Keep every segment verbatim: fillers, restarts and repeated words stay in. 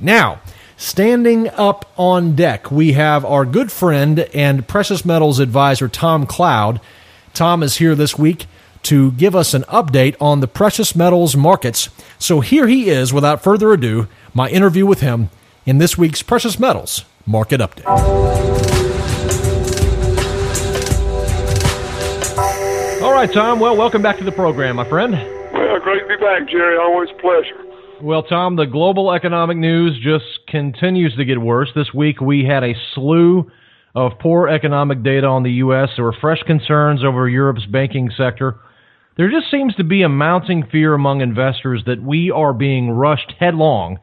Now, standing up on deck, we have our good friend and precious metals advisor, Tom Cloud. Tom is here this week to give us an update on the precious metals markets. So here he is, without further ado, my interview with him in this week's Precious Metals Market Update. All right, Tom. Well, welcome back to the program, my friend. Well, great to be back, Jerry. Always a pleasure. Well, Tom, the global economic news just continues to get worse. This week we had a slew of poor economic data on the U S. There were fresh concerns over Europe's banking sector. There just seems to be a mounting fear among investors that we are being rushed headlong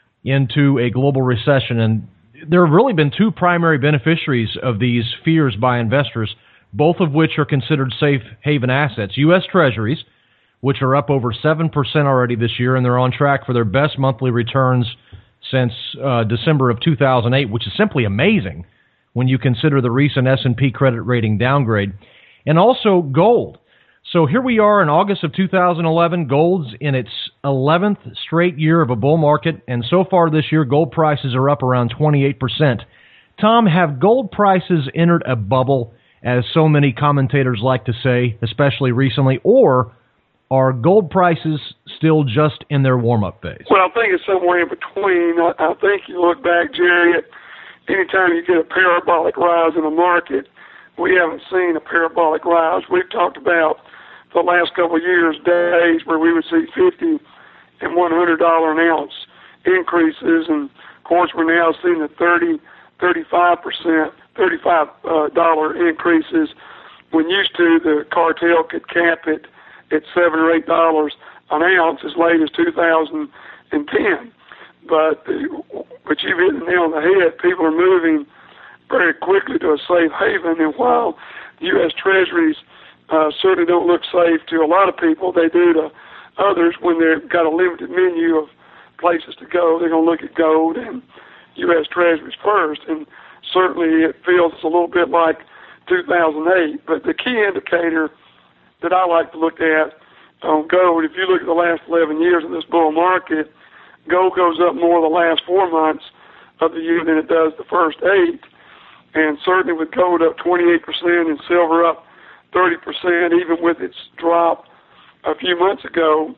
into a global recession. And there have really been two primary beneficiaries of these fears by investors, both of which are considered safe haven assets. U S Treasuries, which are up over seven percent already this year, and they're on track for their best monthly returns since uh, December of two thousand eight, which is simply amazing when you consider the recent S and P credit rating downgrade. And also gold. So here we are in August of two thousand eleven. Gold's in its eleventh straight year of a bull market, and so far this year, gold prices are up around twenty-eight percent. Tom, have gold prices entered a bubble, as so many commentators like to say, especially recently, or are gold prices still just in their warm-up phase? Well, I think it's somewhere in between. I, I think you look back, Jerry, at anytime you get a parabolic rise in the market, we haven't seen a parabolic rise. We've talked about the last couple of years, days where we would see fifty and one hundred dollars an ounce increases, and of course we're now seeing the thirty, thirty-five percent, thirty-five dollars increases, when used to the cartel could cap it at seven or eight dollars an ounce as late as two thousand ten. But but you've hit the nail on the head. People are moving very quickly to a safe haven, and while U S Treasuries uh, certainly don't look safe to a lot of people, they do to others when they've got a limited menu of places to go. They're going to look at gold and U S Treasuries first, and certainly it feels a little bit like two thousand eight. But the key indicator that I like to look at on gold, if you look at the last eleven years of this bull market, gold goes up more the last four months of the year than it does the first eight. And certainly with gold up twenty-eight percent and silver up thirty percent, even with its drop a few months ago,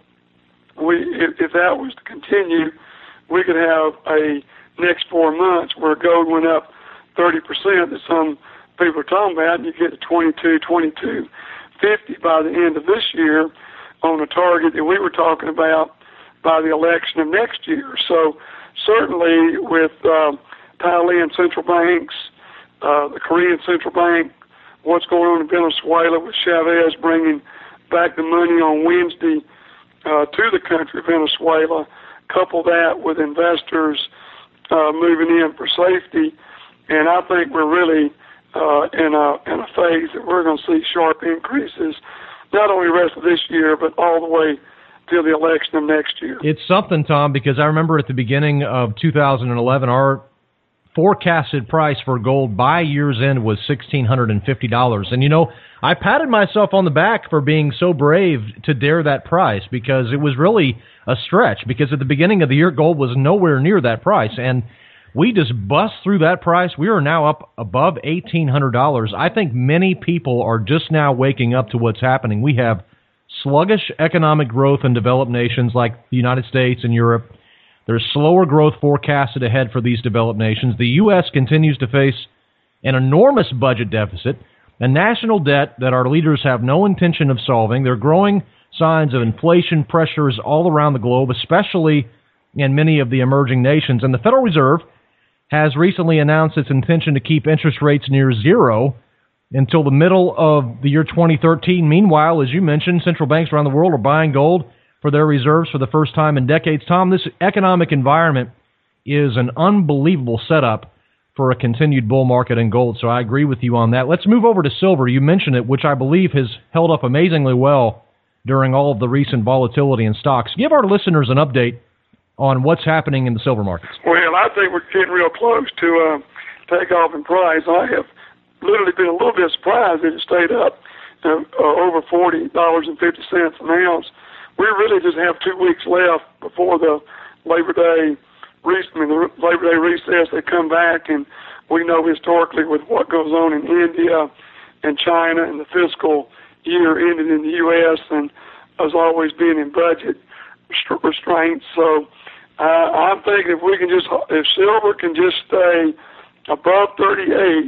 we if, if that was to continue, we could have a next four months where gold went up thirty percent that some people are talking about, and you get to twenty-two, twenty-two fifty by the end of this year on a target that we were talking about by the election of next year. So certainly with uh, Thailand central banks, uh, the Korean central bank, what's going on in Venezuela with Chavez bringing back the money on Wednesday uh, to the country of Venezuela, couple that with investors uh, moving in for safety, and I think we're really Uh, in a in a phase that we're going to see sharp increases, not only the rest of this year, but all the way till the election of next year. It's something, Tom, because I remember at the beginning of two thousand eleven, our forecasted price for gold by year's end was one thousand six hundred fifty dollars. And, you know, I patted myself on the back for being so brave to dare that price, because it was really a stretch, because at the beginning of the year, gold was nowhere near that price. And we just bust through that price. We are now up above eighteen hundred dollars. I think many people are just now waking up to what's happening. We have sluggish economic growth in developed nations like the United States and Europe. There's slower growth forecasted ahead for these developed nations. The U S continues to face an enormous budget deficit, a national debt that our leaders have no intention of solving. There are growing signs of inflation pressures all around the globe, especially in many of the emerging nations. And the Federal Reserve has recently announced its intention to keep interest rates near zero until the middle of the year twenty thirteen. Meanwhile, as you mentioned, central banks around the world are buying gold for their reserves for the first time in decades. Tom, this economic environment is an unbelievable setup for a continued bull market in gold, so I agree with you on that. Let's move over to silver. You mentioned it, which I believe has held up amazingly well during all of the recent volatility in stocks. Give our listeners an update on what's happening in the silver markets. Well, I think we're getting real close to uh, take off in price. I have literally been a little bit surprised that it stayed up uh, uh, over forty dollars and fifty cents an ounce. We really just have two weeks left before the Labor Day recently, the Labor Day recess, they come back, and we know historically with what goes on in India and China and the fiscal year ended in the U S and has always been in budget restraints. So uh, I'm thinking if we can just, if silver can just stay above thirty-eight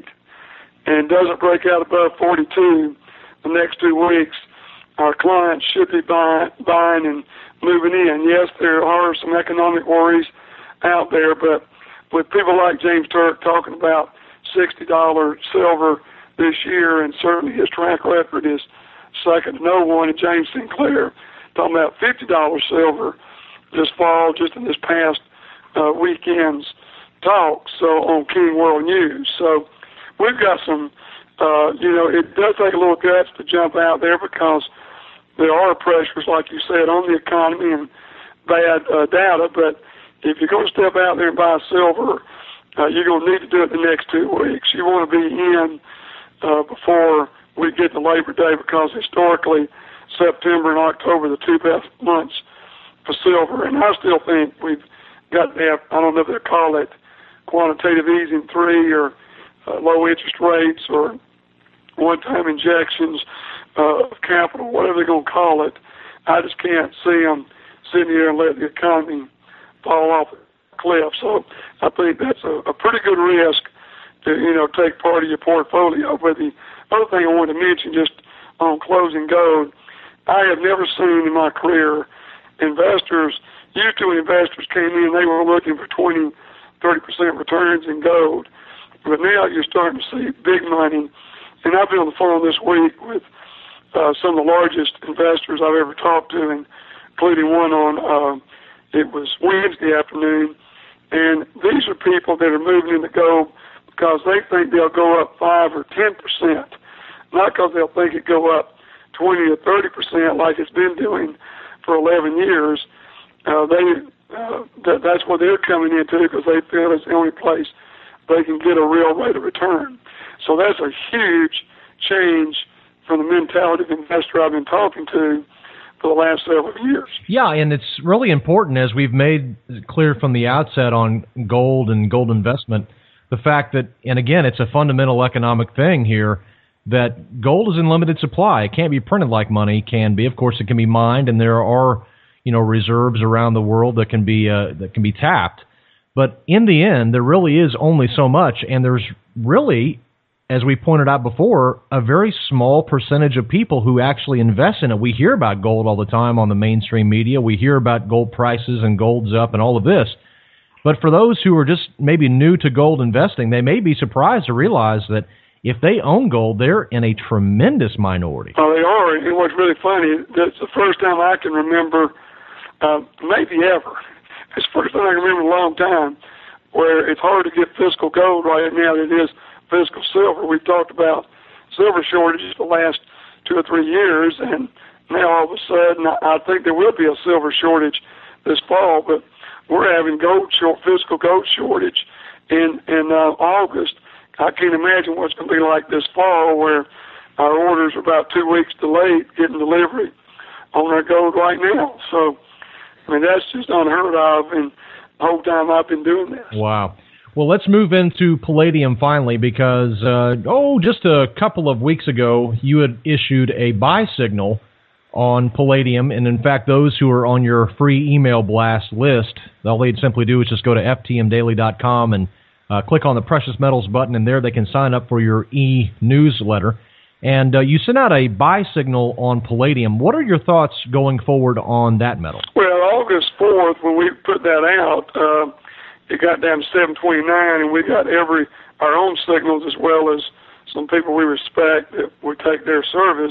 and doesn't break out above forty-two the next two weeks, our clients should be buying, buying and moving in. Yes, there are some economic worries out there, but with people like James Turk talking about sixty dollars silver this year, and certainly his track record is second to no one, and James Sinclair talking about fifty dollars silver this fall, just in this past uh, weekend's talk, so on King World News. So we've got some, uh, you know, it does take a little guts to jump out there because there are pressures, like you said, on the economy and bad uh, data, but if you're going to step out there and buy silver, uh, you're going to need to do it the next two weeks. You want to be in uh, before we get to Labor Day, because historically September and October are the two best months for silver. And I still think we've got to have, I don't know if they call it quantitative easing three or uh, low interest rates or one-time injections uh, of capital, whatever they're going to call it. I just can't see them sitting here and let the economy fall off the cliff. So I think that's a, a pretty good risk to, you know, take part of your portfolio. But the other thing I wanted to mention just on closing gold, I have never seen in my career investors, used to when investors came in, they were looking for twenty, thirty percent returns in gold. But now you're starting to see big money. And I've been on the phone this week with uh, some of the largest investors I've ever talked to, including one on, uh, it was Wednesday afternoon. And these are people that are moving into gold because they think they'll go up five or ten percent, not because they'll think it go up twenty or thirty percent like it's been doing for eleven years. Uh, they uh, that, that's what they're coming into because they feel it's the only place they can get a real rate of return. So that's a huge change from the mentality of the investor I've been talking to for the last several years. Yeah, and it's really important, as we've made clear from the outset on gold and gold investment, the fact that, and again, it's a fundamental economic thing here, that gold is in limited supply. It can't be printed like money can be. Of course, it can be mined, and there are, you know, reserves around the world that can be uh, that can be tapped. But in the end, there really is only so much, and there's really, as we pointed out before, a very small percentage of people who actually invest in it. We hear about gold all the time on the mainstream media. We hear about gold prices and gold's up and all of this. But for those who are just maybe new to gold investing, they may be surprised to realize that if they own gold, they're in a tremendous minority. Oh, they are. And what's really funny, that's the first time I can remember, uh, maybe ever, it's the first time I can remember in a long time, where it's hard to get physical gold right now than it is physical silver. We've talked about silver shortages the last two or three years, and now all of a sudden I think there will be a silver shortage this fall, but we're having gold short, physical gold shortage in, in uh, August. I can't imagine what it's going to be like this fall, where our orders are about two weeks delayed getting delivery on our gold right now. So, I mean, that's just unheard of, and the whole time I've been doing this. Wow. Well, let's move into palladium finally, because, uh, oh, just a couple of weeks ago, you had issued a buy signal on palladium, and in fact, those who are on your free email blast list, all they'd simply do is just go to f t m daily dot com and uh, click on the Precious Metals button, and there they can sign up for your e-newsletter. And uh, you sent out a buy signal on palladium. What are your thoughts going forward on that metal? Well, August fourth, when we put that out, uh, it got down to seven twenty-nine, and we got every our own signals as well as some people we respect that would take their service.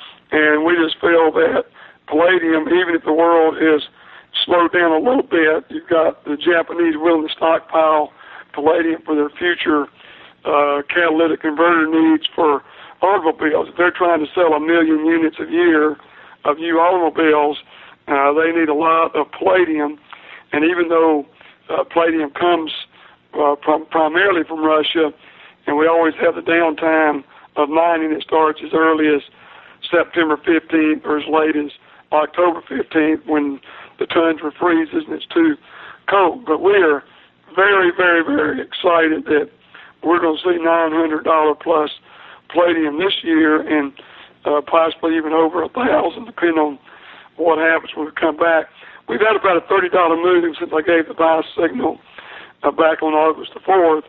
And we just feel that palladium, even if the world is slowed down a little bit, you've got the Japanese willing to stockpile palladium for their future uh, catalytic converter needs for automobiles. If they're trying to sell a million units a year of new automobiles, uh, they need a lot of palladium. And even though uh, palladium comes uh, prim- primarily from Russia, and we always have the downtime of mining that starts as early as September fifteenth or as late as October fifteenth when the tundra freezes and it's too coke. But we are very, very, very excited that we're going to see nine hundred dollars plus palladium this year, and uh, possibly even over a thousand, depending on what happens when we come back. We've had about a thirty dollars move since I gave the buy signal uh, back on August the fourth,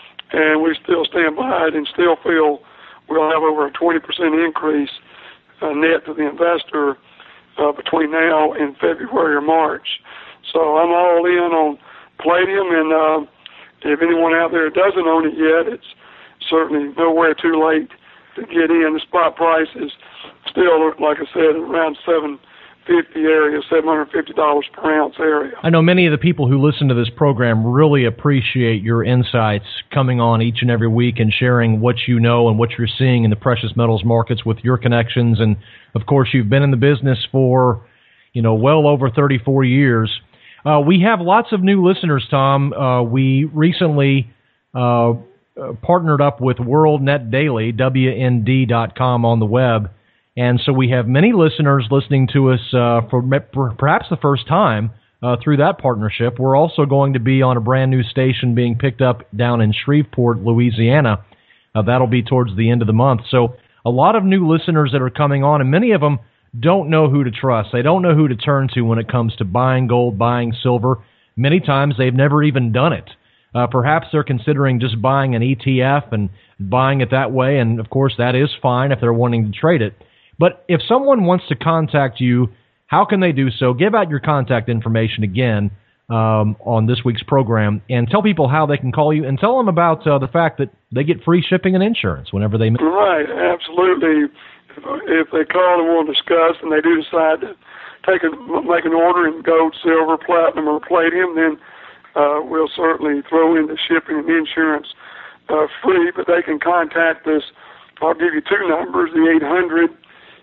and we still stand by it and still feel we'll have over a twenty percent increase uh, net to the investor uh, between now and February or March. So I'm all in on palladium, and uh, if anyone out there doesn't own it yet, it's certainly nowhere too late to get in. The spot price is still, like I said, around seven fifty area, seven hundred fifty dollars per ounce area. I know many of the people who listen to this program really appreciate your insights coming on each and every week and sharing what you know and what you're seeing in the precious metals markets with your connections. And of course, you've been in the business for, you know, well over thirty-four years. Uh, we have lots of new listeners, Tom. Uh, we recently uh, partnered up with World Net Daily, W N D dot com on the web. And so we have many listeners listening to us uh, for perhaps the first time uh, through that partnership. We're also going to be on a brand new station being picked up down in Shreveport, Louisiana. Uh, that'll be towards the end of the month. So a lot of new listeners that are coming on, and many of them don't know who to trust. They don't know who to turn to when it comes to buying gold, buying silver. Many times they've never even done it. Uh, perhaps they're considering just buying an E T F and buying it that way, and of course that is fine if they're wanting to trade it. But if someone wants to contact you, how can they do so? Give out your contact information again um, on this week's program, and tell people how they can call you, and tell them about uh, the fact that they get free shipping and insurance whenever they... Right, absolutely. If they call and want to discuss, and they do decide to take a, make an order in gold, silver, platinum, or palladium, then uh, we'll certainly throw in the shipping and insurance uh, free. But they can contact us. I'll give you two numbers. The eight hundred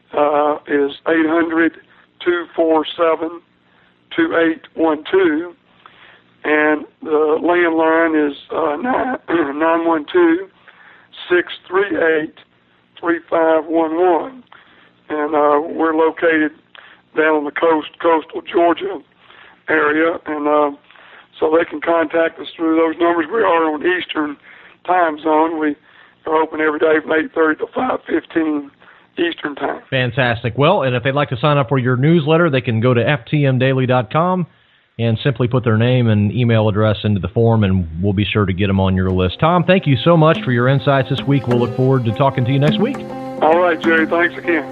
uh, is eight hundred, two four seven, two eight one two, and the landline is uh, nine one two, six three eight, three five one one, and uh, we're located down on the coast, coastal Georgia area, and uh, so they can contact us through those numbers. We are on Eastern time zone. We are open every day from eight thirty to five fifteen Eastern time. Fantastic. Well, and if they'd like to sign up for your newsletter, they can go to F T M daily dot com and simply put their name and email address into the form, and we'll be sure to get them on your list. Tom, thank you so much for your insights this week. We'll look forward to talking to you next week. All right, Jerry. Thanks again.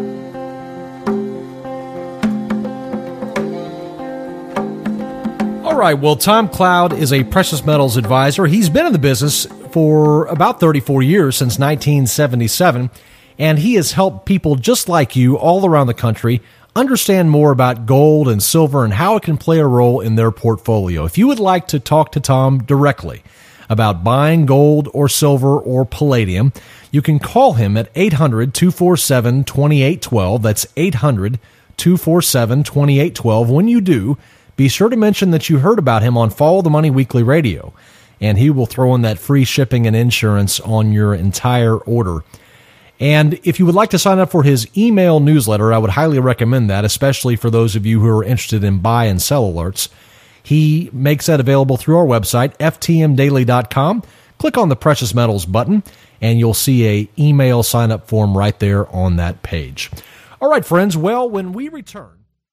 All right. Well, Tom Cloud is a precious metals advisor. He's been in the business for about thirty-four years, since nineteen seventy-seven, and he has helped people just like you all around the country understand more about gold and silver and how it can play a role in their portfolio. If you would like to talk to Tom directly about buying gold or silver or palladium, you can call him at eight hundred, two four seven, two eight one two. That's eight hundred, two four seven, two eight one two. When you do, be sure to mention that you heard about him on Follow the Money Weekly Radio, and he will throw in that free shipping and insurance on your entire order. And if you would like to sign up for his email newsletter, I would highly recommend that, especially for those of you who are interested in buy and sell alerts. He makes that available through our website, F T M daily dot com. Click on the Precious Metals button, and you'll see a email sign-up form right there on that page. All right, friends, well, when we return...